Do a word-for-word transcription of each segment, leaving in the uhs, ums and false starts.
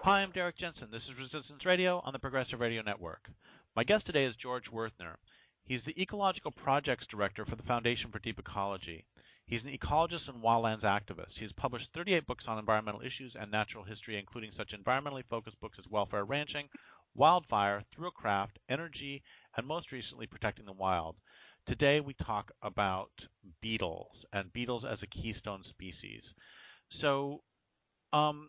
Hi, I'm Derek Jensen. This is Resistance Radio on the Progressive Radio Network. My guest today is George Werthner. He's the Ecological Projects Director for the Foundation for Deep Ecology. He's an ecologist and wildlands activist. He's published thirty-eight books on environmental issues and natural history, including such environmentally focused books as Welfare Ranching, Wildfire, Through a Craft, Energy, and most recently, Protecting the Wild. Today we talk about beetles and beetles as a keystone species. So, um,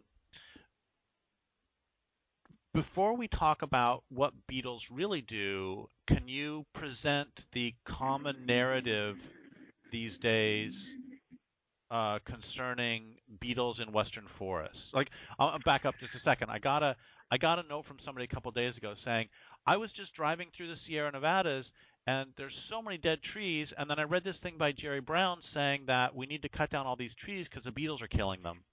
before we talk about what beetles really do, can you present the common narrative these days uh, concerning beetles in western forests? Like, I'll back up just a second. I got a I got a note from somebody a couple of days ago saying, I was just driving through the Sierra Nevadas and there's so many dead trees, and then I read this thing by Jerry Brown saying that we need to cut down all these trees because the beetles are killing them.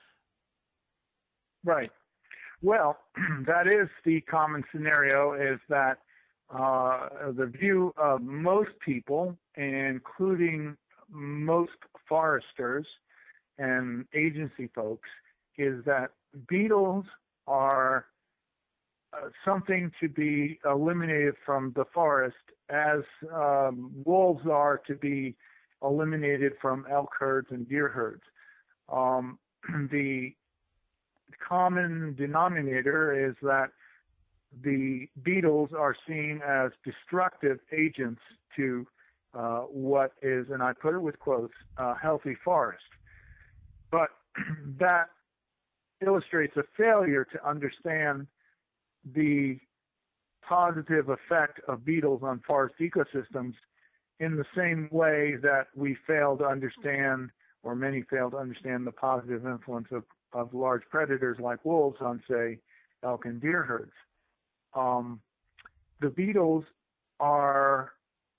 Right. Well, that is the common scenario, is that uh, the view of most people, including most foresters and agency folks, is that beetles are uh, something to be eliminated from the forest as um, wolves are to be eliminated from elk herds and deer herds. Um, the common denominator is that the beetles are seen as destructive agents to uh, what is, and I put it with quotes, a healthy forest. But that illustrates a failure to understand the positive effect of beetles on forest ecosystems in the same way that we fail to understand, or many fail to understand, the positive influence of of large predators like wolves on, say, elk and deer herds. Um, the beetles are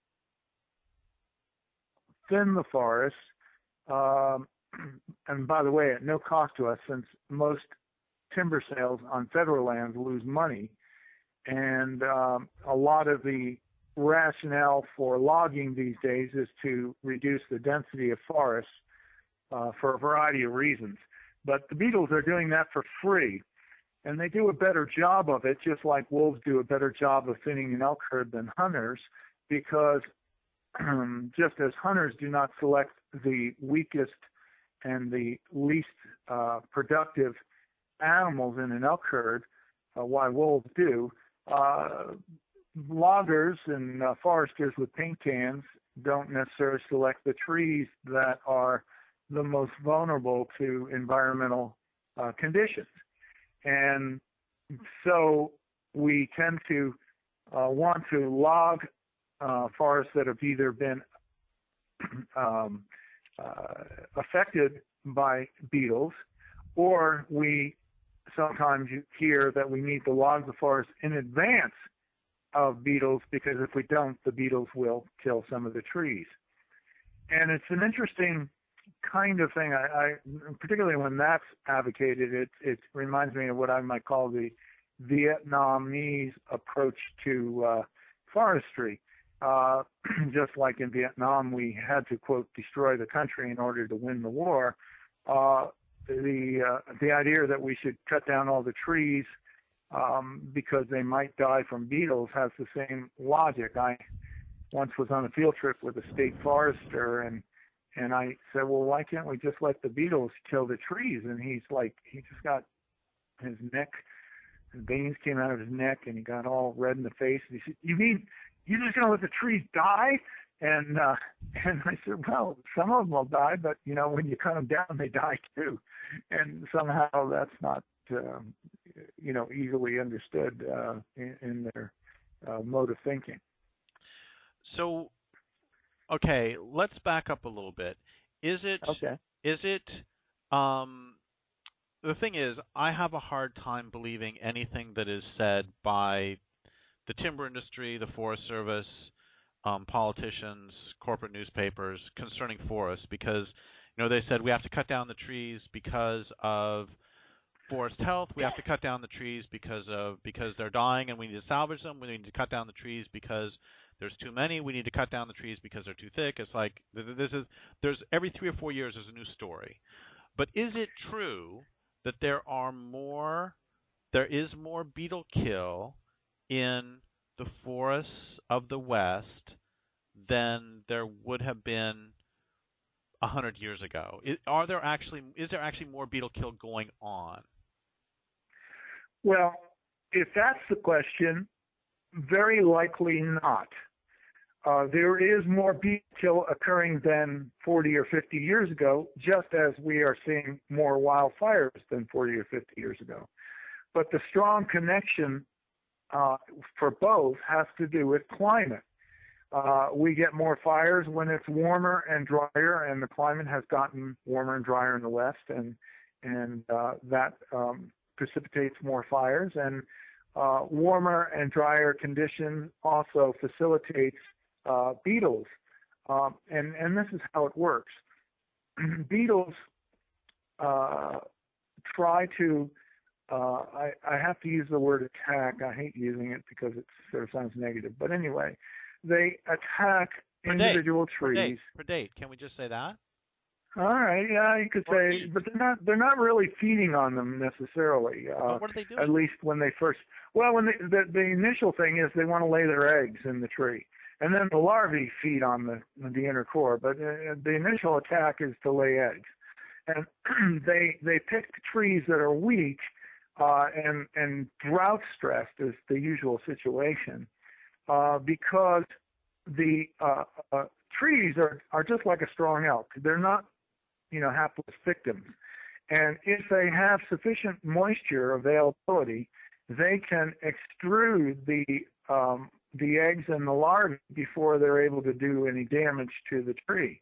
thin the forest, um, and by the way, at no cost to us, since most timber sales on federal lands lose money, and um, a lot of the rationale for logging these days is to reduce the density of forests uh, for a variety of reasons. But the beetles are doing that for free, and they do a better job of it, just like wolves do a better job of thinning an elk herd than hunters, because um, just as hunters do not select the weakest and the least uh, productive animals in an elk herd, uh, why wolves do, uh, loggers and uh, foresters with paint cans don't necessarily select the trees that are the most vulnerable to environmental uh, conditions. And so we tend to uh, want to log uh, forests that have either been um, uh, affected by beetles, or we sometimes hear that we need to log the forest in advance of beetles, because if we don't, the beetles will kill some of the trees. And it's an interesting kind of thing. I, I particularly when that's advocated, it it reminds me of what I might call the Vietnamese approach to uh, forestry. Uh, just like in Vietnam, we had to, quote, destroy the country in order to win the war. Uh, the uh, the idea that we should cut down all the trees um, because they might die from beetles has the same logic. I once was on a field trip with a state forester, and And I said, well, why can't we just let the beetles kill the trees? And he's like, he just got his neck, his veins came out of his neck, and he got all red in the face. And he said, you mean you're just going to let the trees die? And uh, and I said, well, some of them will die, but, you know, when you cut them down, they die too. And somehow that's not, um, you know, easily understood uh, in, in their uh, mode of thinking. So, okay, let's back up a little bit. Is it, okay. is it, um, the thing is, I have a hard time believing anything that is said by the timber industry, the Forest Service, um, politicians, corporate newspapers concerning forests, because, you know, they said we have to cut down the trees because of forest health. We have to cut down the trees because of because they're dying and we need to salvage them. We need to cut down the trees because there's too many. We need to cut down the trees because they're too thick. It's like this is there's every three or four years there's a new story. But is it true that there are more there is more beetle kill in the forests of the West than there would have been a hundred years ago. Is, are there actually is there actually more beetle kill going on? Well, if that's the question, very likely not. Uh, there is more beetle kill occurring than forty or fifty years ago, just as we are seeing more wildfires than forty or fifty years ago. But the strong connection uh, for both has to do with climate. Uh, we get more fires when it's warmer and drier, and the climate has gotten warmer and drier in the West, and and uh, that um, precipitates more fires. And uh, warmer and drier conditions also facilitates uh, beetles, um, and and this is how it works. Beetles uh, try to uh, I, I have to use the word attack. I hate using it because it sort of sounds negative, but anyway. They attack predate. individual trees. Predate. Predate. Can we just say that? All right. Yeah, you could or say, eat. But they're not. They're not really feeding on them necessarily. Uh, what are they doing? At least when they first. Well, when they, the the initial thing is they want to lay their eggs in the tree, and then the larvae feed on the the inner core. But uh, the initial attack is to lay eggs, and they they pick trees that are weak uh, and and drought stressed is the usual situation. Uh, because the uh, uh, trees are, are just like a strong elk. They're not, you know, hapless victims. And if they have sufficient moisture availability, they can extrude the um, the eggs and the larvae before they're able to do any damage to the tree.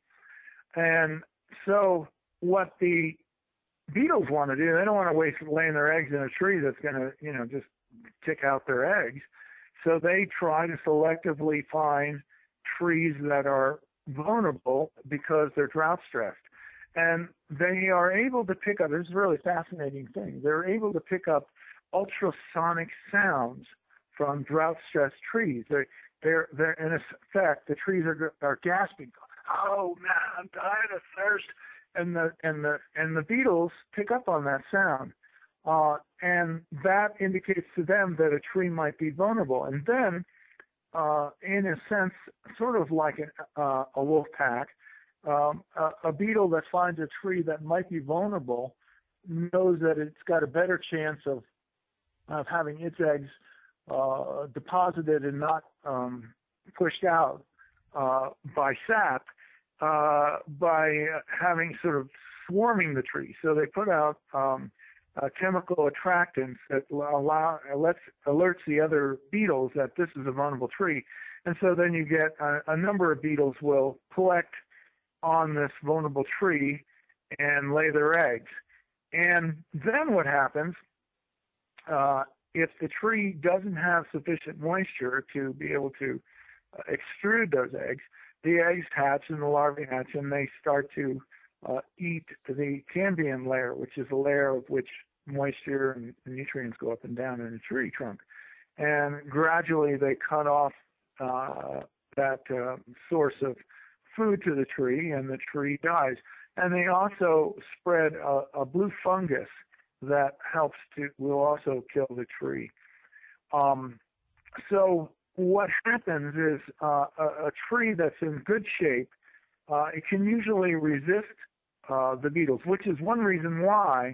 And so what the beetles want to do, they don't want to waste laying their eggs in a tree that's going to, you know, just kick out their eggs. So they try to selectively find trees that are vulnerable because they're drought stressed. And they are able to pick up, this is a really fascinating thing, they're able to pick up ultrasonic sounds from drought stressed trees. They're, they're, they're in effect, the trees are, are gasping, oh man, I'm dying of thirst. And the, and the, and the beetles pick up on that sound. Uh, and that indicates to them that a tree might be vulnerable. And then, uh, in a sense, sort of like an, uh, a wolf pack, um, a, a beetle that finds a tree that might be vulnerable knows that it's got a better chance of of having its eggs uh, deposited and not um, pushed out uh, by sap uh, by having sort of swarming the tree. So they put out um, Uh, chemical attractants that allow lets alerts the other beetles that this is a vulnerable tree, and so then you get a, a number of beetles will collect on this vulnerable tree and lay their eggs. And then what happens uh, if the tree doesn't have sufficient moisture to be able to uh, extrude those eggs? The eggs hatch and the larvae hatch, and they start to uh, eat the cambium layer, which is a layer of which moisture and nutrients go up and down in a tree trunk. And gradually they cut off uh, that uh, source of food to the tree, and the tree dies. And they also spread a, a blue fungus that helps to, will also kill the tree. Um, so what happens is uh, a, a tree that's in good shape, uh, it can usually resist uh, the beetles, which is one reason why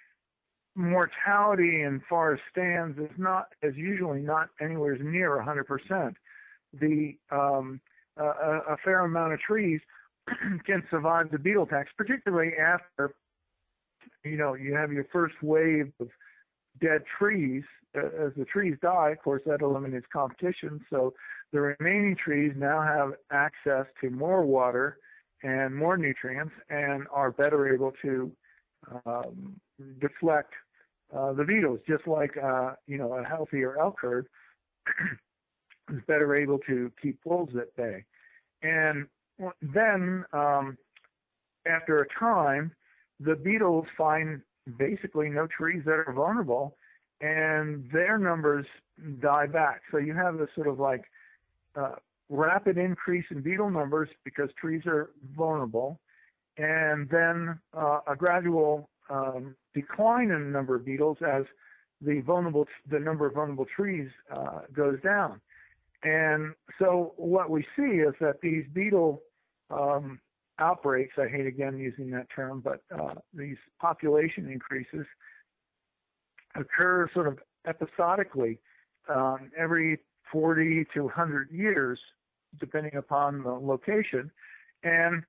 mortality in forest stands is not is usually not anywhere near one hundred percent. The um, uh, a fair amount of trees can survive the beetle attacks, particularly after you know you have your first wave of dead trees. Uh, as the trees die, of course, that eliminates competition. So the remaining trees now have access to more water and more nutrients, and are better able to um, deflect uh, the beetles, just like uh, you know a healthier elk herd is better able to keep wolves at bay. And then um, after a time, the beetles find basically no trees that are vulnerable, and their numbers die back. So you have this sort of like uh, rapid increase in beetle numbers because trees are vulnerable, and then uh, a gradual um, decline in the number of beetles as the vulnerable, the number of vulnerable trees uh, goes down. And so what we see is that these beetle um, outbreaks, I hate again using that term, but uh, these population increases occur sort of episodically um, every forty to one hundred years, depending upon the location. And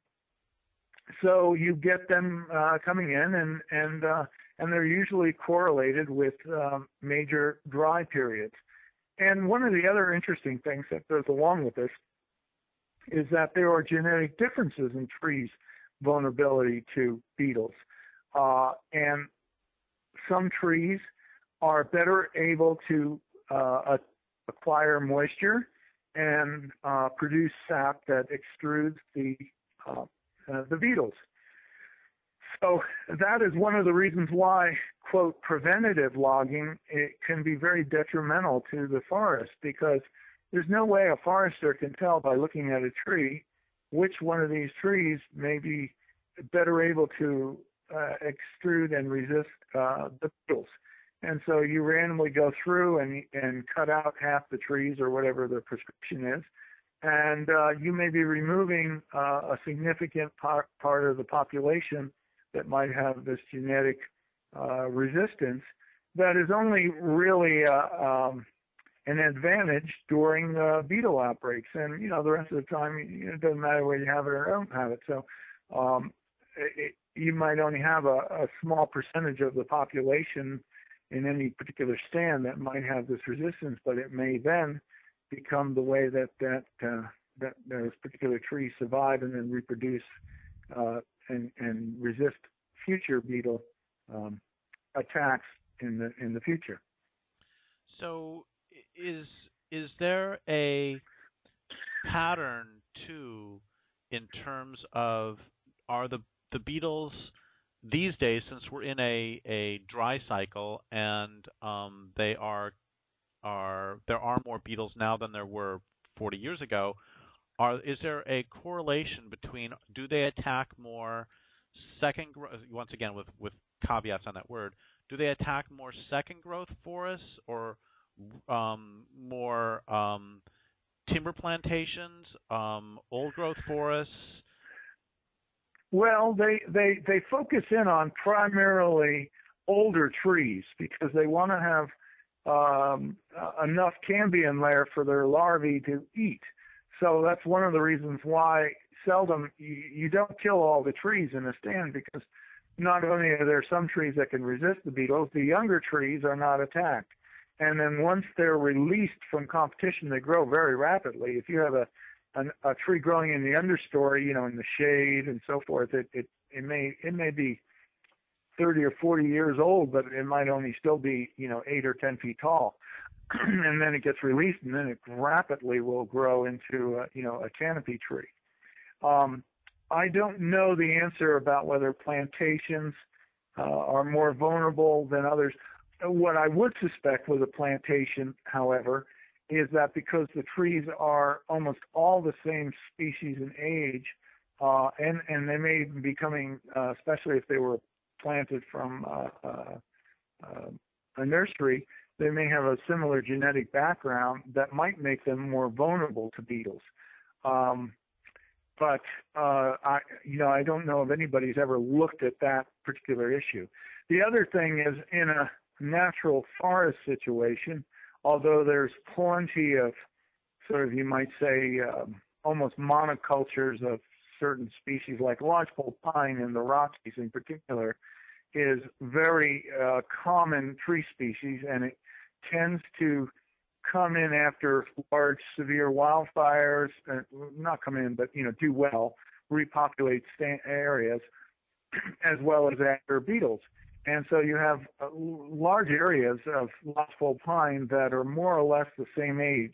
so you get them uh, coming in, and and uh, and they're usually correlated with um, major dry periods. And one of the other interesting things that goes along with this is that there are genetic differences in trees' vulnerability to beetles. Uh, and some trees are better able to uh, acquire moisture and uh, produce sap that extrudes the uh, uh, the beetles. So that is one of the reasons why, quote, preventative logging, it can be very detrimental to the forest, because there's no way a forester can tell by looking at a tree which one of these trees may be better able to uh, extrude and resist uh, the beetles. And so you randomly go through and and cut out half the trees or whatever the prescription is, and uh, you may be removing uh, a significant par- part of the population that might have this genetic uh, resistance that is only really uh, um, an advantage during uh, beetle outbreaks. And, you know, the rest of the time, you know, it doesn't matter whether you have it or don't have it. So um, it, you might only have a, a small percentage of the population in any particular stand that might have this resistance, but it may then become the way that that, uh, that those particular trees survive and then reproduce uh, and, and resist future beetle um, attacks in the in the future. So, is is there a pattern too in terms of, are the the beetles these days, since we're in a, a dry cycle and um, they are are there are more beetles now than there were forty years ago? Are, is there a correlation between, do they attack more second growth, once again with, with caveats on that word, do they attack more second growth forests or um, more um, timber plantations, um, old growth forests? Well, they, they, they focus in on primarily older trees because they want to have um, enough cambium there for their larvae to eat. So that's one of the reasons why seldom you, you don't kill all the trees in a stand, because not only are there some trees that can resist the beetles, the younger trees are not attacked. And then once they're released from competition, they grow very rapidly. If you have a a, a tree growing in the understory, you know, in the shade and so forth, it, it it may it may be thirty or forty years old, but it might only still be, you know, eight or ten feet tall. And then it gets released, and then it rapidly will grow into, a, you know, a canopy tree. Um, I don't know the answer about whether plantations uh, are more vulnerable than others. What I would suspect with a plantation, however, is that because the trees are almost all the same species and age, uh, and, and they may be becoming, uh, especially if they were planted from uh, uh, uh, a nursery, they may have a similar genetic background that might make them more vulnerable to beetles. Um, but uh, I, you know, I don't know if anybody's ever looked at that particular issue. The other thing is, in a natural forest situation, although there's plenty of sort of, you might say, um, almost monocultures of certain species, like lodgepole pine in the Rockies in particular, is very uh, common tree species, and it tends to come in after large, severe wildfires, uh, not come in, but, you know, do well, repopulate sta- areas, as well as after beetles. And so you have uh, large areas of lodgepole pine that are more or less the same age.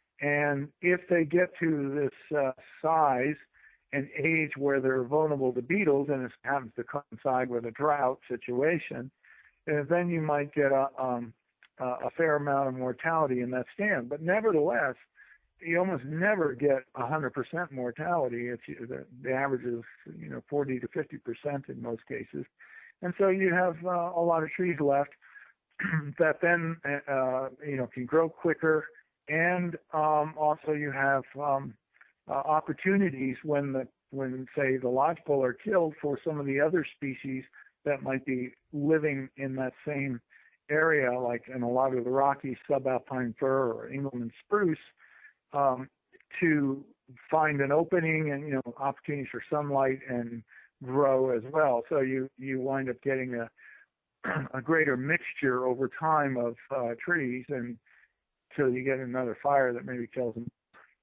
And if they get to this uh, size and age where they're vulnerable to beetles, and it happens to coincide with a drought situation, uh, then you might get a, um, a fair amount of mortality in that stand. But nevertheless, you almost never get one hundred percent mortality. It's, the, the average is, you know, forty to fifty percent in most cases. And so you have uh, a lot of trees left that then uh, you know can grow quicker, and um, also you have um, uh, opportunities when the when say the lodgepole are killed for some of the other species that might be living in that same area, like in a lot of the Rockies, subalpine fir or Engelmann spruce, um, to find an opening and you know opportunities for sunlight and grow as well. So you you wind up getting a a greater mixture over time of uh, trees, and until you get another fire that maybe kills them.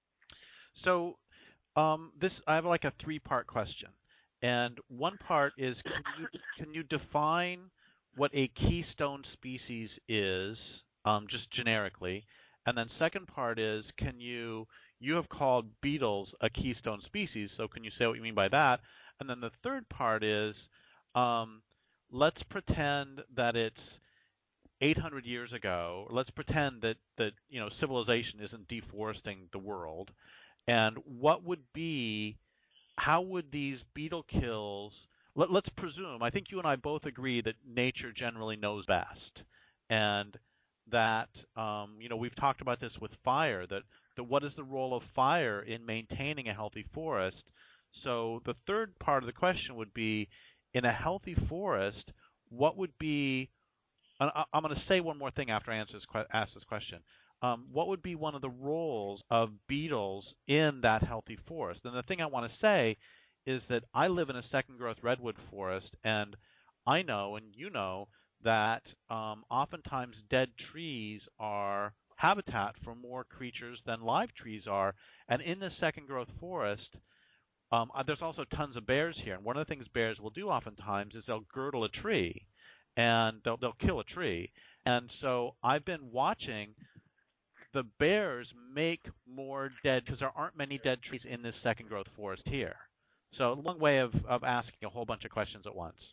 So um, this I have like a three-part question, and one part is can you can you define what a keystone species is, um, just generically, and then second part is can you you have called beetles a keystone species, so can you say what you mean by that? And then the third part is um, let's pretend that it's eight hundred years ago. Let's pretend that, that you know civilization isn't deforesting the world. And what would be, how would these beetle kills, let, let's presume, I think you and I both agree that nature generally knows best. And that, um, you know, we've talked about this with fire, that, that what is the role of fire in maintaining a healthy forest? So the third part of the question would be, in a healthy forest, what would be, I'm going to say one more thing after I answer this, ask this question. Um, what would be one of the roles of beetles in that healthy forest? And the thing I want to say is that I live in a second-growth redwood forest, and I know, and you know, that um, oftentimes dead trees are habitat for more creatures than live trees are. And in this second-growth forest, um, there's also tons of bears here. And one of the things bears will do oftentimes is they'll girdle a tree, and they'll they'll kill a tree. And so I've been watching the bears make more dead because there aren't many dead trees in this second growth forest here. So a long way of, of asking a whole bunch of questions at once.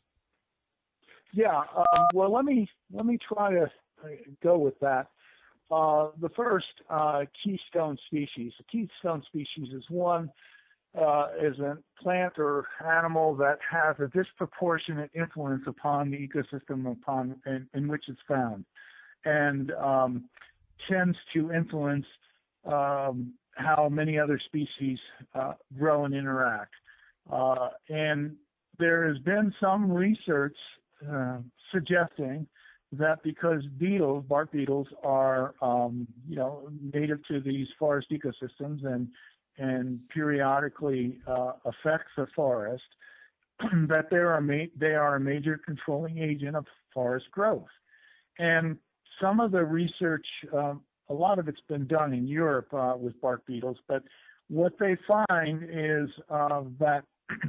Yeah, um, well, let me let me try to go with that. Uh, the first uh, keystone species. A keystone species is one uh, is a plant or animal that has a disproportionate influence upon the ecosystem upon in, in which it's found, and um, tends to influence um, how many other species uh, grow and interact. Uh, and there has been some research uh, suggesting that because beetles, bark beetles, are um, you know native to these forest ecosystems and and periodically uh, affect the forest, that they are ma- they are a major controlling agent of forest growth. And some of the research, um, a lot of it's been done in Europe uh, with bark beetles, but what they find is uh, that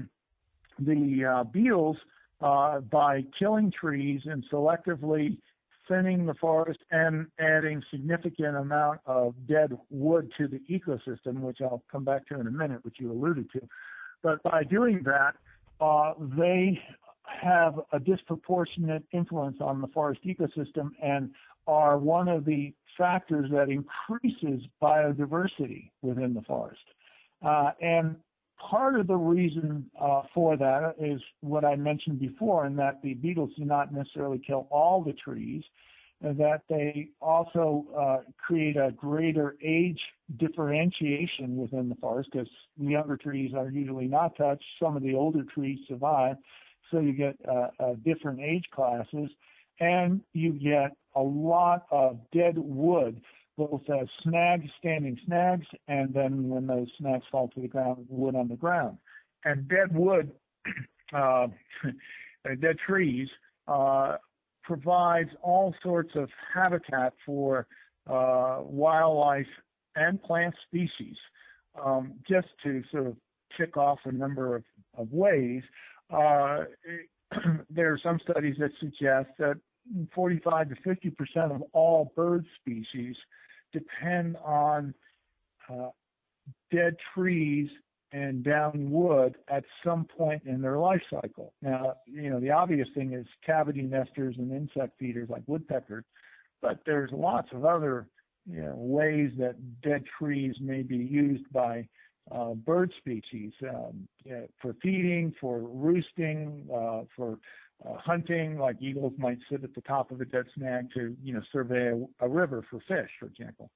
the uh, beetles, uh, by killing trees and selectively thinning the forest and adding significant amount of dead wood to the ecosystem, which I'll come back to in a minute, which you alluded to, but by doing that, uh, they have a disproportionate influence on the forest ecosystem and are one of the factors that increases biodiversity within the forest. Uh, and part of the reason uh, for that is what I mentioned before, in that the beetles do not necessarily kill all the trees, and that they also uh, create a greater age differentiation within the forest, because younger trees are usually not touched. Some of the older trees survive, so you get uh, uh, different age classes, and you get a lot of dead wood, both as snags, standing snags, and then when those snags fall to the ground, wood on the ground. And dead wood, uh, dead trees, uh, provides all sorts of habitat for uh, wildlife and plant species. Um, just to sort of tick off a number of, of ways, uh, there are some studies that suggest that forty-five to fifty percent of all bird species depend on uh, dead trees and down wood at some point in their life cycle. Now, you know, the obvious thing is cavity nesters and insect feeders like woodpeckers, but there's lots of other, you know, ways that dead trees may be used by uh, bird species um, yeah, for feeding, for roosting, uh, for uh, hunting. Like eagles might sit at the top of a dead snag to, you know, survey a, a river for fish, for example.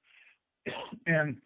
And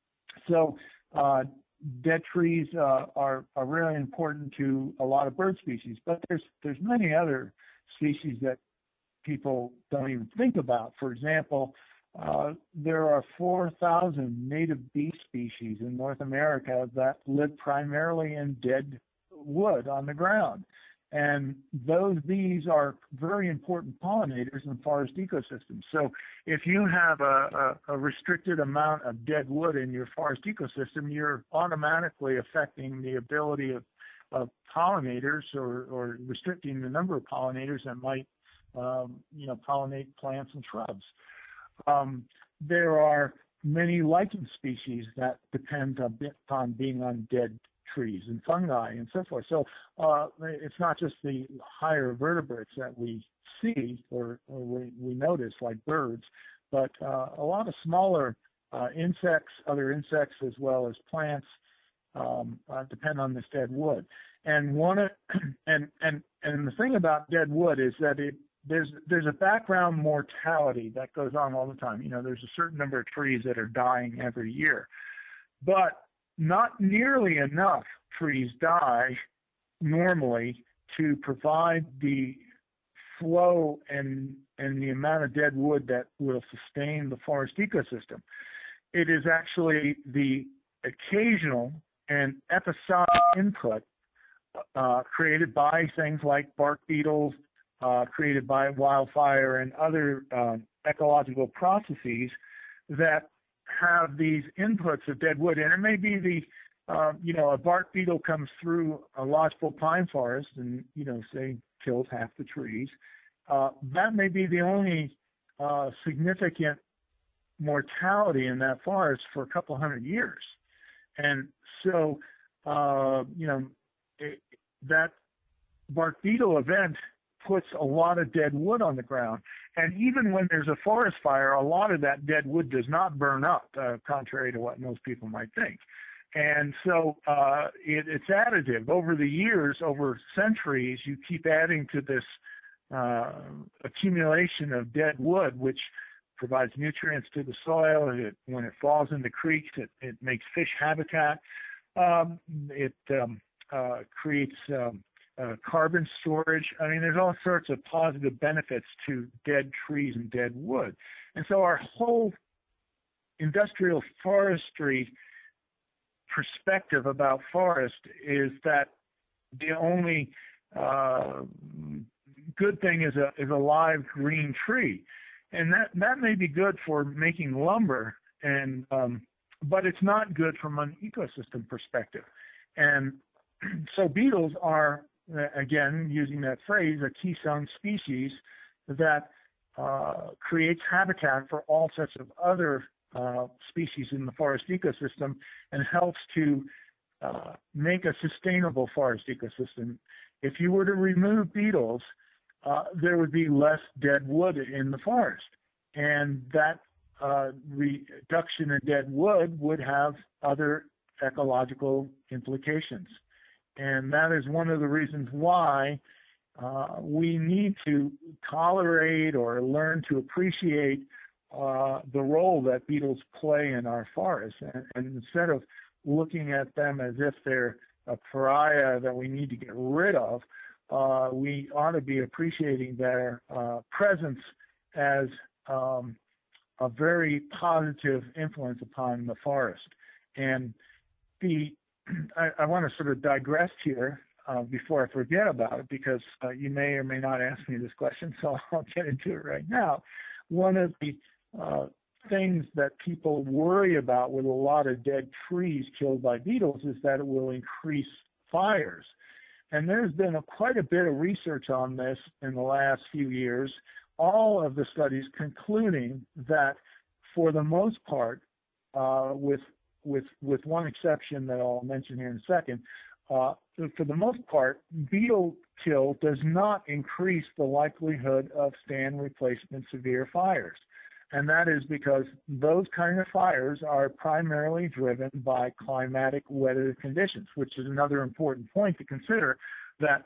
so uh, dead trees uh, are are really important to a lot of bird species, but there's there's many other species that people don't even think about. For example, uh, there are four thousand native bee species in North America that live primarily in dead wood on the ground. And those bees are very important pollinators in forest ecosystems. So if you have a, a, a restricted amount of dead wood in your forest ecosystem, you're automatically affecting the ability of, of pollinators or, or restricting the number of pollinators that might um, you know, pollinate plants and shrubs. Um, there are many lichen species that depend a bit on being on dead trees and fungi and so forth. So uh, it's not just the higher vertebrates that we see or, or we, we notice, like birds, but uh, a lot of smaller uh, insects, other insects as well as plants um, uh, depend on this dead wood. And one of, and and and the thing about dead wood is that it there's there's a background mortality that goes on all the time. You know, there's a certain number of trees that are dying every year, but not nearly enough trees die normally to provide the flow and and the amount of dead wood that will sustain the forest ecosystem. It is actually the occasional and episodic input uh, created by things like bark beetles, uh, created by wildfire and other um, ecological processes that have these inputs of dead wood. And it may be the, uh, you know, a bark beetle comes through a lodgepole pine forest and, you know, say kills half the trees. Uh, that may be the only uh, significant mortality in that forest for a couple hundred years. And so, uh, you know, it, that bark beetle event puts a lot of dead wood on the ground. And even when there's a forest fire, a lot of that dead wood does not burn up, uh, contrary to what most people might think. And so uh, it, it's additive. Over the years, over centuries, you keep adding to this uh, accumulation of dead wood, which provides nutrients to the soil. It, when it falls into creeks, it, it makes fish habitat. Um, it um, uh, creates um, uh, carbon storage. I mean, there's all sorts of positive benefits to dead trees and dead wood. And so our whole industrial forestry perspective about forest is that the only uh, good thing is a is a live green tree, and that that may be good for making lumber, and um, but it's not good from an ecosystem perspective. And so beetles are, again, using that phrase, a keystone species that uh, creates habitat for all sorts of other uh, species in the forest ecosystem and helps to uh, make a sustainable forest ecosystem. If you were to remove beetles, uh, there would be less dead wood in the forest. And that uh, reduction in dead wood would have other ecological implications. And that is one of the reasons why uh, we need to tolerate or learn to appreciate uh, the role that beetles play in our forests. And, and instead of looking at them as if they're a pariah that we need to get rid of, uh, we ought to be appreciating their uh, presence as um, a very positive influence upon the forest. And the I, I want to sort of digress here uh, before I forget about it, because uh, you may or may not ask me this question, so I'll get into it right now. One of the uh, things that people worry about with a lot of dead trees killed by beetles is that it will increase fires. And there's been a, quite a bit of research on this in the last few years, all of the studies concluding that for the most part, uh, with with with one exception that I'll mention here in a second, uh, for the most part, beetle kill does not increase the likelihood of stand replacement severe fires. And that is because those kind of fires are primarily driven by climatic weather conditions, which is another important point to consider, that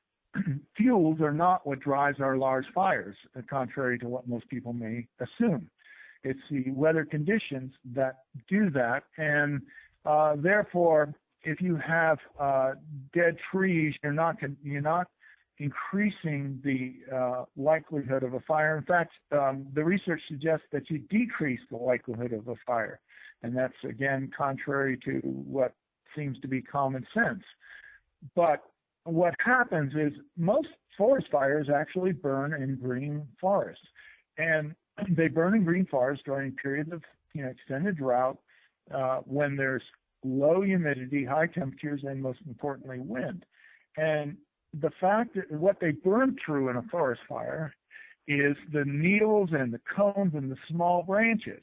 fuels are not what drives our large fires, contrary to what most people may assume. It's the weather conditions that do that, and uh, therefore, if you have uh, dead trees, you're not you're not increasing the uh, likelihood of a fire. In fact, um, the research suggests that you decrease the likelihood of a fire, and that's again contrary to what seems to be common sense. But what happens is most forest fires actually burn in green forests, and they burn in green forests during periods of you know extended drought, uh, when there's low humidity, high temperatures, and most importantly, wind. And the fact that what they burn through in a forest fire is the needles and the cones and the small branches.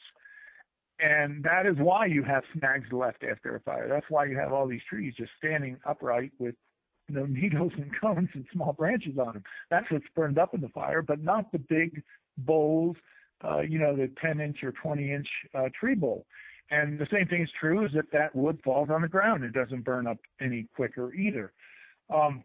And that is why you have snags left after a fire. That's why you have all these trees just standing upright with no needles and cones and small branches on them. That's what's burned up in the fire, but not the big bowls, uh, you know, the ten inch or twenty inch uh, tree bowl. And the same thing is true is if that wood falls on the ground, it doesn't burn up any quicker either. Um,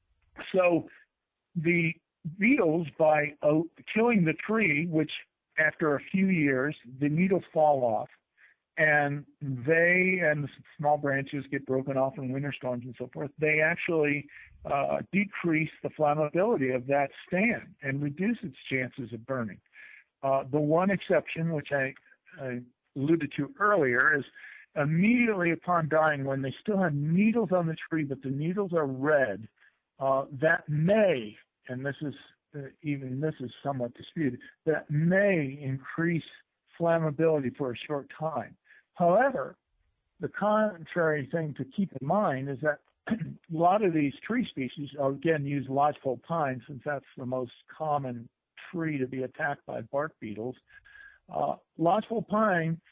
so the beetles, by uh, killing the tree, which after a few years, the needles fall off, and they and the small branches get broken off in winter storms and so forth, they actually uh, decrease the flammability of that stand and reduce its chances of burning. Uh, the one exception, which I, I alluded to earlier, is immediately upon dying, when they still have needles on the tree, but the needles are red, uh, that may, and this is uh, even this is somewhat disputed, that may increase flammability for a short time. However, the contrary thing to keep in mind is that a lot of these tree species, again, use lodgepole pine, since that's the most common tree to be attacked by bark beetles. Uh, lodgepole pine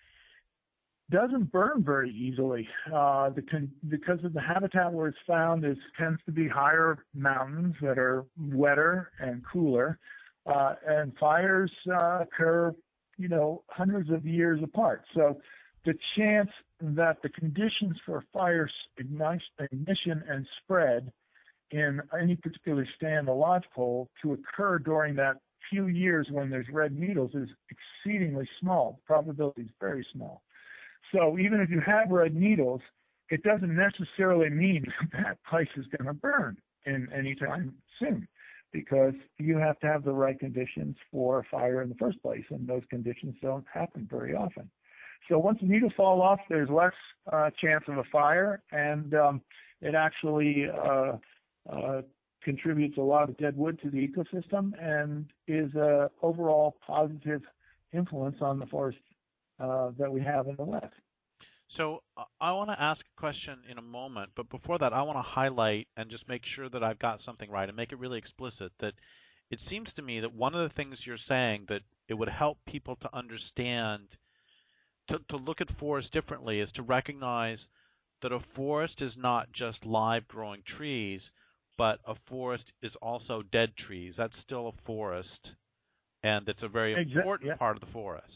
doesn't burn very easily uh, the con- because of the habitat where it's found is tends to be higher mountains that are wetter and cooler, uh, and fires uh, occur, you know, hundreds of years apart. So the chance that the conditions for fire ignition and spread in any particular stand of lodgepole to occur during that few years when there's red needles is exceedingly small. The probability is very small. So even if you have red needles, it doesn't necessarily mean that place is going to burn in any time soon, because you have to have the right conditions for a fire in the first place, and those conditions don't happen very often. So once the needles fall off, there's less uh, chance of a fire, and um, it actually uh, uh, contributes a lot of dead wood to the ecosystem and is an overall positive influence on the forest uh, that we have in the West. So uh, I want to ask a question in a moment, but before that, I want to highlight and just make sure that I've got something right and make it really explicit that it seems to me that one of the things you're saying that it would help people to understand, to, to look at forests differently, is to recognize that a forest is not just live growing trees, but a forest is also dead trees. That's still a forest, and it's a very important Exactly. part of the forest.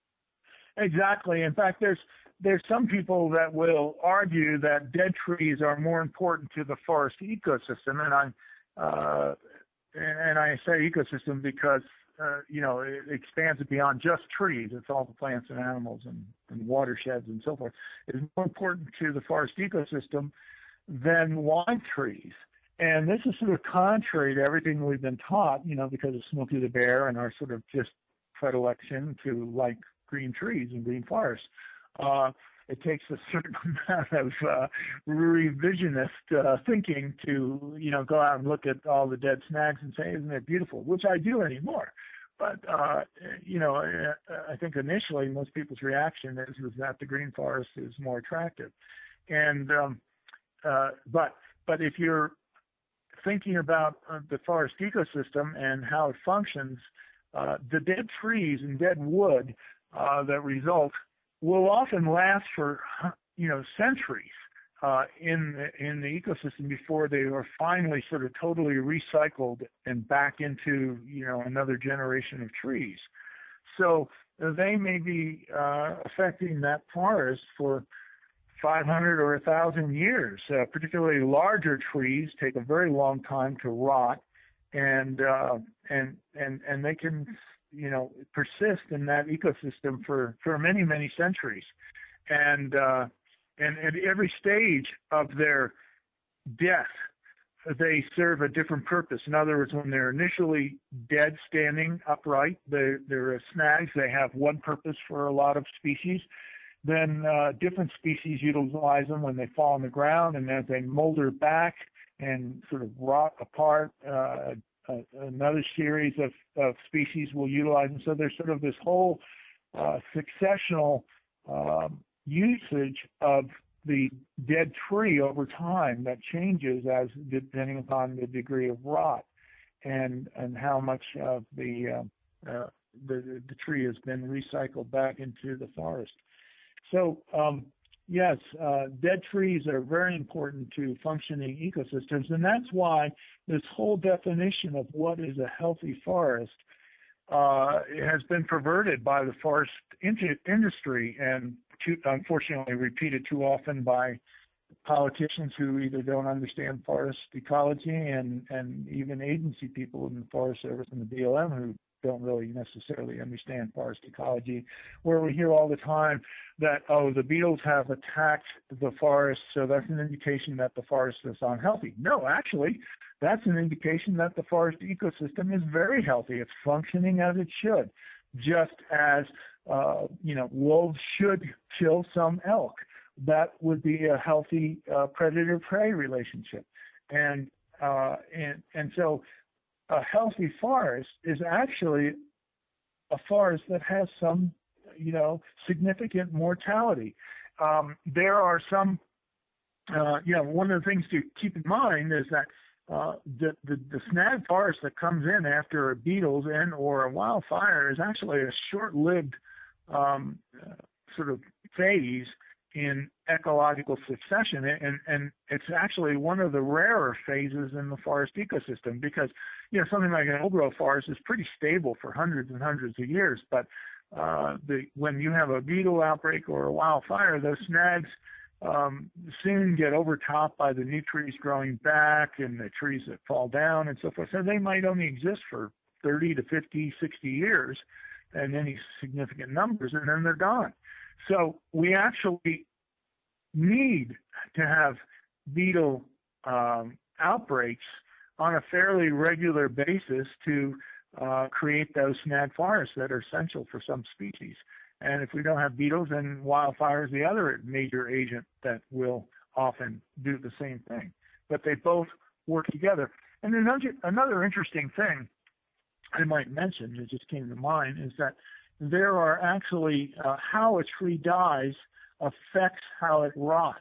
Exactly. In fact, there's there's some people that will argue that dead trees are more important to the forest ecosystem, and I uh, and I say ecosystem because uh, you know it expands it beyond just trees. It's all the plants and animals and, and watersheds and so forth. It's more important to the forest ecosystem than live trees. And this is sort of contrary to everything we've been taught, you know, because of Smokey the Bear and our sort of just predilection to like green trees and green forests. Uh, it takes a certain amount of uh, revisionist uh, thinking to, you know, go out and look at all the dead snags and say, isn't it beautiful? Which I do anymore. But, uh, you know, I think initially most people's reaction is, is that the green forest is more attractive. And, um, uh, but, but if you're thinking about uh, the forest ecosystem and how it functions, uh, the dead trees and dead wood uh, that result will often last for, you know, centuries uh, in the, in the ecosystem before they are finally sort of totally recycled and back into, you know, another generation of trees. So they may be uh, affecting that forest for five hundred or one thousand years. Uh, particularly larger trees take a very long time to rot, and uh, and and and they can, you know, persist in that ecosystem for, for many many centuries, and uh, and at every stage of their death, they serve a different purpose. In other words, when they're initially dead, standing upright, they're, they're snags. They have one purpose for a lot of species. Then uh, different species utilize them when they fall on the ground, and as they molder back and sort of rot apart, uh, uh, another series of, of species will utilize them. So there's sort of this whole uh, successional um, usage of the dead tree over time that changes as depending upon the degree of rot and and how much of the uh, uh, the, the tree has been recycled back into the forest. So um, yes, uh, dead trees are very important to functioning ecosystems, and that's why this whole definition of what is a healthy forest uh, has been perverted by the forest in- industry and too, unfortunately repeated too often by politicians who either don't understand forest ecology and, and even agency people in the Forest Service and the B L M who don't really necessarily understand forest ecology, where we hear all the time that, oh, the beetles have attacked the forest, so that's an indication that the forest is unhealthy. No, actually, that's an indication that the forest ecosystem is very healthy. It's functioning as it should, just as, uh, you know, wolves should kill some elk. That would be a healthy uh, predator-prey relationship. And, uh, and, and so a healthy forest is actually a forest that has some, you know, significant mortality. Um, there are some, uh, you know, one of the things to keep in mind is that uh, the, the, the snag forest that comes in after a beetles and or a wildfire is actually a short-lived um, uh, sort of phase in ecological succession, and, and it's actually one of the rarer phases in the forest ecosystem because, you know, something like an old-growth forest is pretty stable for hundreds and hundreds of years, but uh, the, when you have a beetle outbreak or a wildfire, those snags um, soon get overtopped by the new trees growing back and the trees that fall down and so forth. So they might only exist for thirty to fifty, sixty years in any significant numbers, and then they're gone. So we actually need to have beetle um, outbreaks on a fairly regular basis to uh, create those snag forests that are essential for some species. And if we don't have beetles, then wildfire is the other major agent that will often do the same thing. But they both work together. And another, another interesting thing I might mention that just came to mind is that there are actually uh, how a tree dies affects how it rots,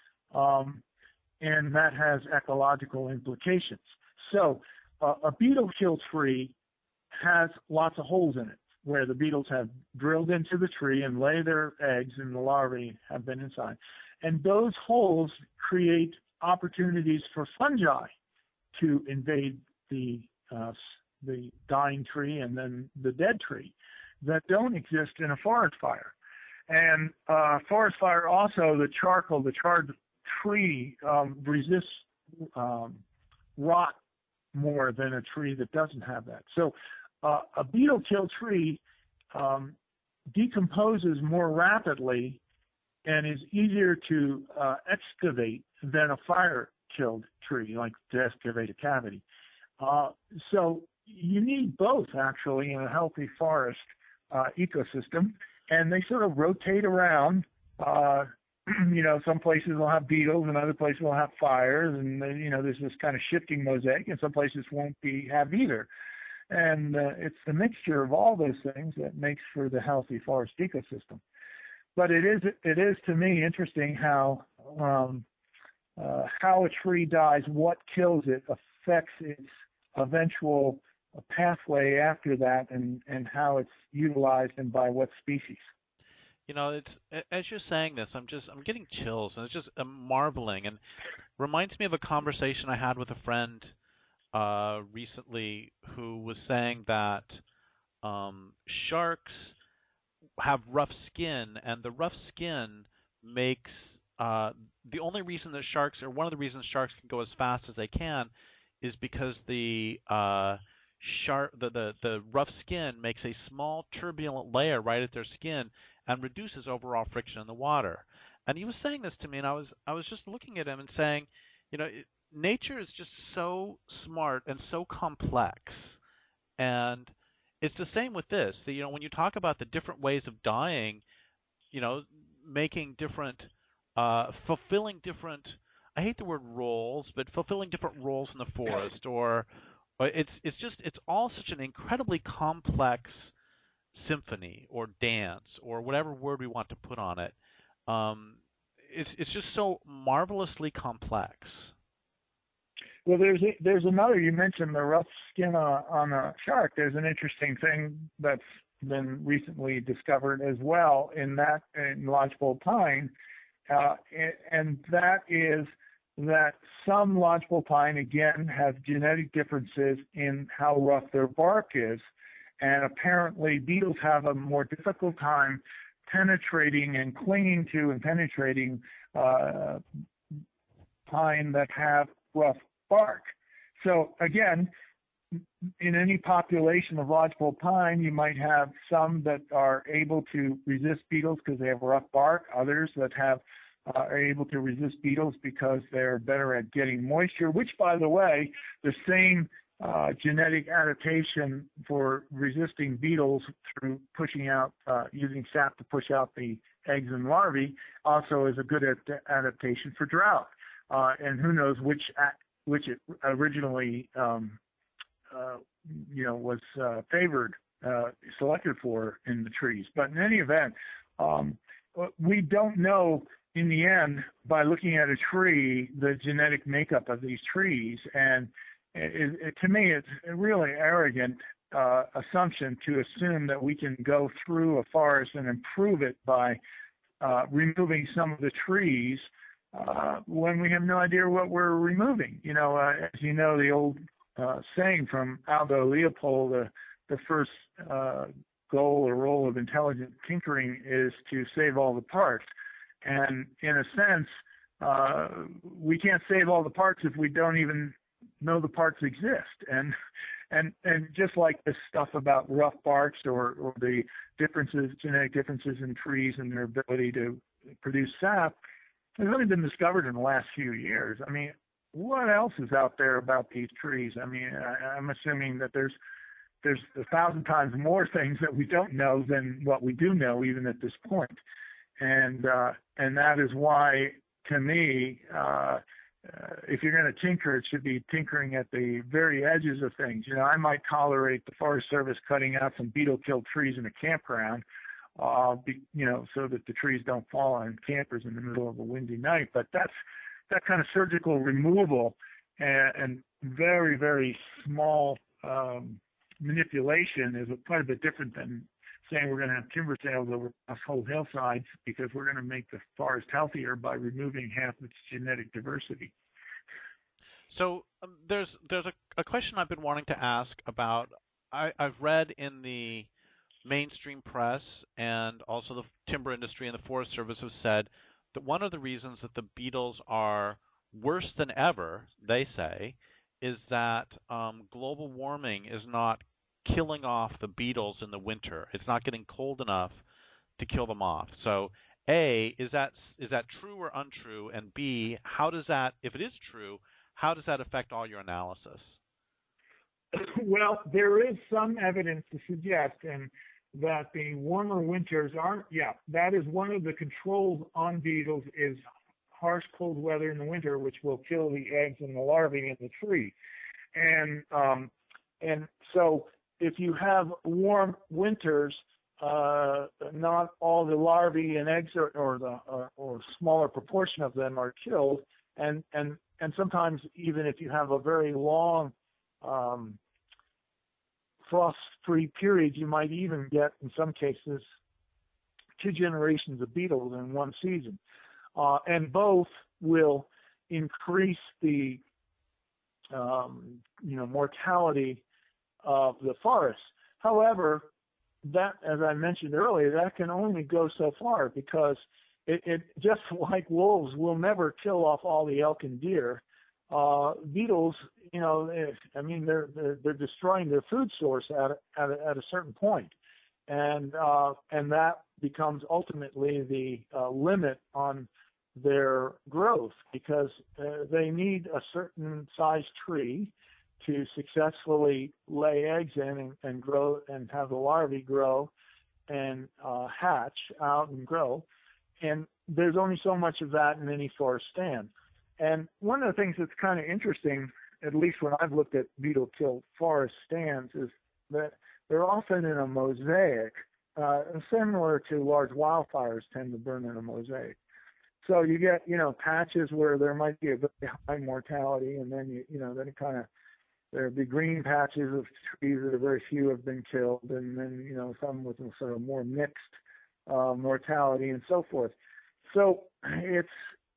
um, and that has ecological implications. So uh, a beetle-killed tree has lots of holes in it where the beetles have drilled into the tree and lay their eggs and the larvae have been inside. And those holes create opportunities for fungi to invade the uh, the dying tree and then the dead tree that don't exist in a forest fire. And uh, forest fire also, the charcoal, the charred tree um, resists um, rot more than a tree that doesn't have that. So uh, a beetle-killed tree um, decomposes more rapidly and is easier to uh, excavate than a fire-killed tree, like to excavate a cavity. Uh, so you need both, actually, in a healthy forest uh, ecosystem, and they sort of rotate around. Uh, you know, some places will have beetles, and other places will have fires, and you know, there's this kind of shifting mosaic, and some places won't be have either. And uh, it's the mixture of all those things that makes for the healthy forest ecosystem. But it is it is to me interesting how um, uh, how a tree dies, what kills it, affects its eventual pathway after that, and, and how it's utilized and by what species. You know, it's as you're saying this, I'm just I'm getting chills, and it's just I'm marveling, and reminds me of a conversation I had with a friend uh, recently who was saying that um, sharks have rough skin, and the rough skin makes uh, the only reason that sharks, or one of the reasons sharks can go as fast as they can, is because the uh, shark, the, the the rough skin makes a small turbulent layer right at their skin and reduces overall friction in the water. And he was saying this to me, and I was I was just looking at him and saying, you know, it, nature is just so smart and so complex, and it's the same with this. The, you know, when you talk about the different ways of dying, you know, making different, uh, fulfilling different. I hate the word roles, but fulfilling different roles in the forest, or, or it's it's just it's all such an incredibly complex symphony or dance or whatever word we want to put on it. Um, it's it's just so marvelously complex. Well, there's a, there's another. You mentioned the rough skin on, on a shark. There's an interesting thing that's been recently discovered as well in that in lodgepole pine, uh, and, and that is that some lodgepole pine again have genetic differences in how rough their bark is, and apparently beetles have a more difficult time penetrating and clinging to and penetrating uh, pine that have rough bark. So again, in any population of lodgepole pine, you might have some that are able to resist beetles because they have rough bark, others that have uh, are able to resist beetles because they're better at getting moisture, which, by the way, the same uh, genetic adaptation for resisting beetles through pushing out, uh, using sap to push out the eggs and larvae also is a good ad- adaptation for drought. Uh, and who knows which which it originally um, uh, you know was uh, favored, uh, selected for in the trees. But in any event, um, we don't know in the end by looking at a tree the genetic makeup of these trees. And it, it, to me, it's a really arrogant uh, assumption to assume that we can go through a forest and improve it by uh, removing some of the trees Uh, when we have no idea what we're removing. You know, uh, as you know, the old uh, saying from Aldo Leopold, uh, the first uh, goal or role of intelligent tinkering is to save all the parts. And in a sense, uh, we can't save all the parts if we don't even know the parts exist. And and and just like this stuff about rough barks or, or the differences, genetic differences in trees and their ability to produce sap, it's only been discovered in the last few years. I mean, what else is out there about these trees? I mean, I, I'm assuming that there's there's a thousand times more things that we don't know than what we do know, even at this point. And uh, and that is why, to me, uh, uh, if you're going to tinker, it should be tinkering at the very edges of things. You know, I might tolerate the Forest Service cutting out some beetle-killed trees in a campground, uh, be, you know, so that the trees don't fall on campers in the middle of a windy night. But that's that kind of surgical removal and, and very, very small um, manipulation is quite a bit different than saying we're going to have timber sales over whole hillsides because we're going to make the forest healthier by removing half its genetic diversity. So um, there's there's a, a question I've been wanting to ask about. I, I've read in the mainstream press and also the timber industry and the Forest Service have said that one of the reasons that the beetles are worse than ever, they say, is that um, global warming is not killing off the beetles in the winter. It's not getting cold enough to kill them off. So, A, is that is that true or untrue? And B, how does that, if it is true, how does that affect all your analysis? Well, there is some evidence to suggest and that the warmer winters aren't, yeah, that is one of the controls on beetles is harsh cold weather in the winter, which will kill the eggs and the larvae in the tree. And um, and so if you have warm winters, uh, not all the larvae and eggs are, or the or, or smaller proportion of them are killed, and and and sometimes even if you have a very long um, frost-free period, you might even get in some cases two generations of beetles in one season, uh, and both will increase the um, you know mortality of the forest. However, that, as I mentioned earlier, that can only go so far because it, it just like wolves will never kill off all the elk and deer. Uh, beetles, you know, I mean, they're, they're they're destroying their food source at a, at a, at a certain point, and uh, and that becomes ultimately the uh, limit on their growth because uh, they need a certain size tree to successfully lay eggs in and, and grow and have the larvae grow and uh, hatch out and grow. And there's only so much of that in any forest stand. And one of the things that's kind of interesting, at least when I've looked at beetle-killed forest stands, is that they're often in a mosaic, uh, similar to large wildfires tend to burn in a mosaic. So you get, you know, patches where there might be a very high mortality, and then, you, you know, then it kind of, there'd be green patches of trees that are very few have been killed, and then, you know, some with sort of more mixed uh, mortality and so forth. So it's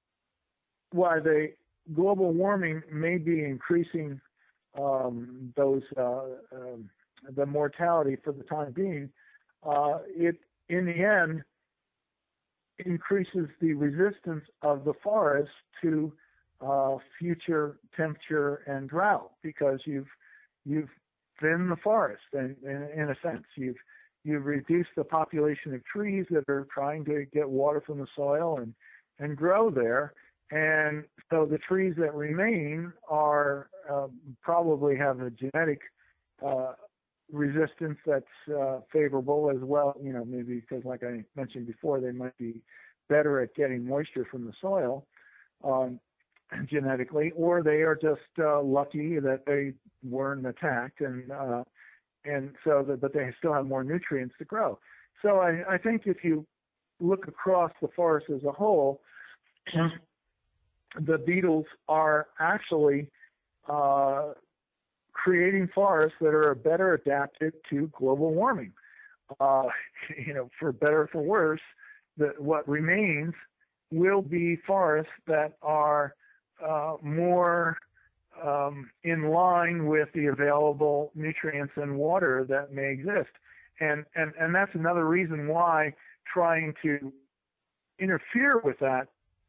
why the global warming may be increasing um, those uh, um, the mortality for the time being. Uh, it in the end increases the resistance of the forest to uh, future temperature and drought because you've you've thinned the forest, and in, in a sense you've you've reduced the population of trees that are trying to get water from the soil and and grow there. And so the trees that remain are uh, probably have a genetic uh, resistance that's uh, favorable as well. You know, maybe because, like I mentioned before, they might be better at getting moisture from the soil um, genetically, or they are just uh, lucky that they weren't attacked, and uh, and so that, but they still have more nutrients to grow. So I, I think if you look across the forest as a whole, the beetles are actually uh, creating forests that are better adapted to global warming. Uh, you know, for better or for worse, the, what remains will be forests that are uh, more um, in line with the available nutrients and water that may exist. And, and, and that's another reason why trying to interfere with that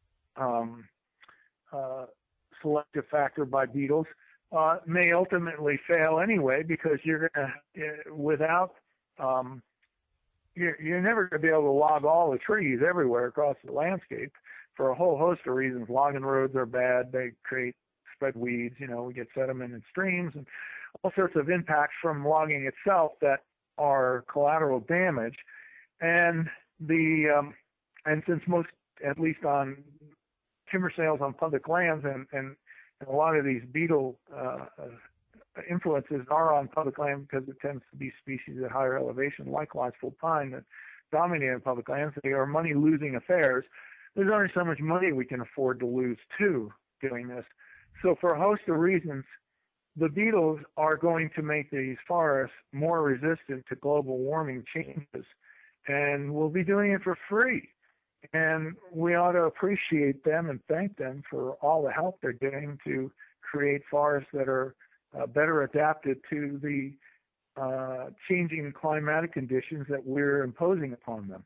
um, uh, selective factor by beetles uh, may ultimately fail anyway, because you're going to, uh, without, um, you're, you're never going to be able to log all the trees everywhere across the landscape for a whole host of reasons. Logging roads are bad. They create spread weeds. You know, we get sediment in streams and all sorts of impacts from logging itself that are collateral damage. And the, um, and since most, at least on timber sales on public lands, and, and, and a lot of these beetle uh, influences are on public land because it tends to be species at higher elevation, like lodgepole pine, that dominate on public lands. They are money-losing affairs. There's only so much money we can afford to lose, too, doing this. So for a host of reasons, the beetles are going to make these forests more resistant to global warming changes, and we'll be doing it for free. And we ought to appreciate them and thank them for all the help they're doing to create forests that are uh, better adapted to the uh, changing climatic conditions that we're imposing upon them.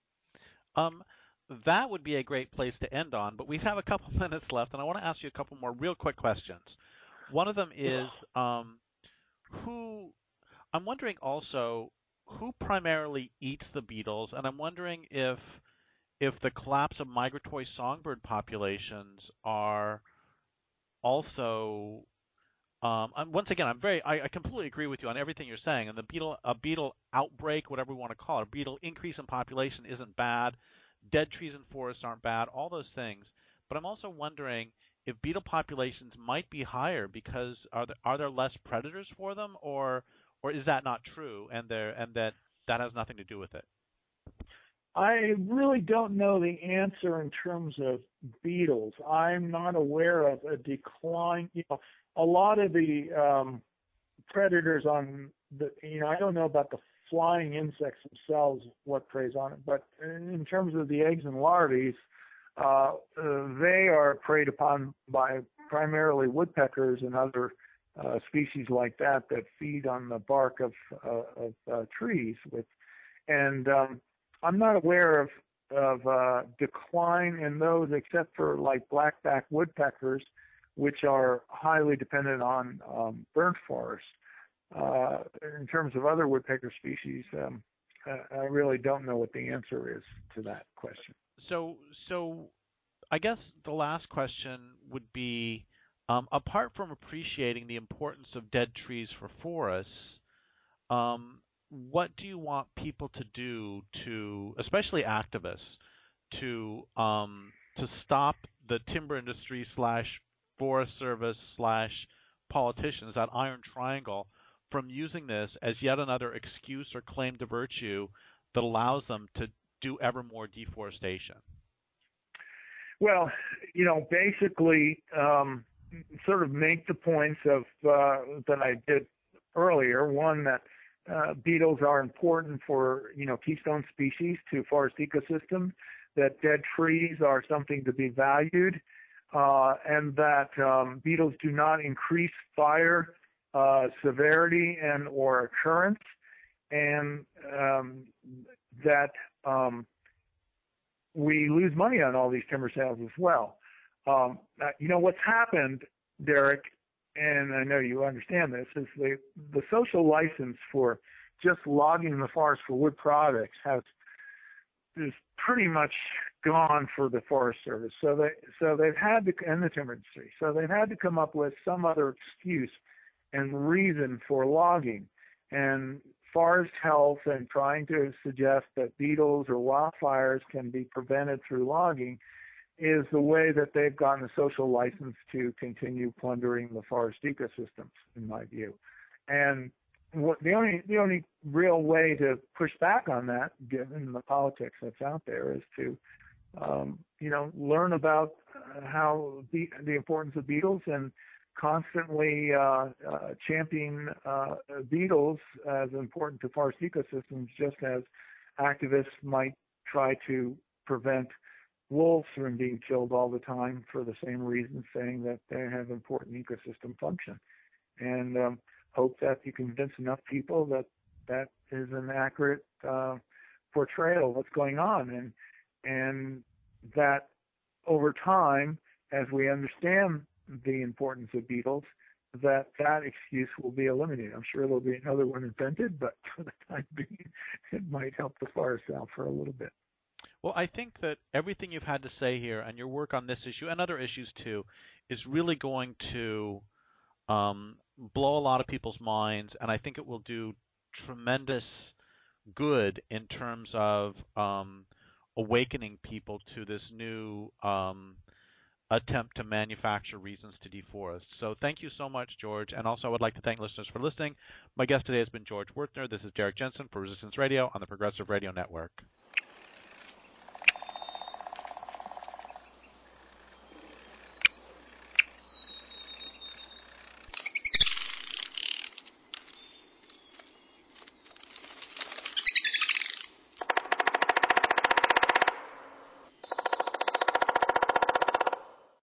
Um, that would be a great place to end on, but we have a couple minutes left, and I want to ask you a couple more real quick questions. One of them is, um, who, I'm wondering also, who primarily eats the beetles, and I'm wondering if if the collapse of migratory songbird populations are also, um, I'm, once again, I'm very, I, I completely agree with you on everything you're saying. And the beetle, a beetle outbreak, whatever we want to call it, a beetle increase in population isn't bad. Dead trees and forests aren't bad. All those things. But I'm also wondering if beetle populations might be higher because are there, are there less predators for them, or or is that not true, and there and that that has nothing to do with it? I really don't know the answer in terms of beetles. I'm not aware of a decline. You know, a lot of the um, predators on the, you know, I don't know about the flying insects themselves, what preys on it, but in terms of the eggs and larvae, uh, uh, they are preyed upon by primarily woodpeckers and other uh, species like that that feed on the bark of, uh, of uh, trees. With, and um, I'm not aware of of uh, decline in those except for like blackback woodpeckers, which are highly dependent on um, burnt forests. Uh, in terms of other woodpecker species, um, I, I really don't know what the answer is to that question. So, so I guess the last question would be, um, apart from appreciating the importance of dead trees for forests, um, what do you want people to do to, especially activists, to um, to stop the timber industry slash Forest Service slash politicians, that iron triangle, from using this as yet another excuse or claim to virtue that allows them to do ever more deforestation? Well, you know, basically, um, sort of make the points of uh, that I did earlier. One, that uh, beetles are important for, you know, keystone species to forest ecosystems, that dead trees are something to be valued, uh, and that um, beetles do not increase fire uh, severity and or occurrence, and um, that um, we lose money on all these timber sales as well. Um, uh, you know, what's happened, Derek, and I know you understand this, is the, the social license for just logging the forest for wood products has is pretty much gone for the Forest Service. So they so they've had to, and the timber industry, so they've had to come up with some other excuse and reason for logging. And Forest Health and trying to suggest that beetles or wildfires can be prevented through logging is the way that they've gotten a social license to continue plundering the forest ecosystems, in my view. And what, the only the only real way to push back on that, given the politics that's out there, is to um, you know learn about uh, how be, the importance of beetles and constantly uh, uh, championing uh, beetles as important to forest ecosystems, just as activists might try to prevent wolves from being killed all the time for the same reason, saying that they have important ecosystem function. And um, hope that you convince enough people that that is an accurate uh, portrayal of what's going on, and and that over time, as we understand the importance of beetles, that that excuse will be eliminated. I'm sure there'll be another one invented, but for the time being, it might help the forest out for a little bit. Well, I think that everything you've had to say here and your work on this issue and other issues too is really going to um, blow a lot of people's minds, and I think it will do tremendous good in terms of um, awakening people to this new um, attempt to manufacture reasons to deforest. So thank you so much, George. And also I would like to thank listeners for listening. My guest today has been George Werthner. This is Derek Jensen for Resistance Radio on the Progressive Radio Network.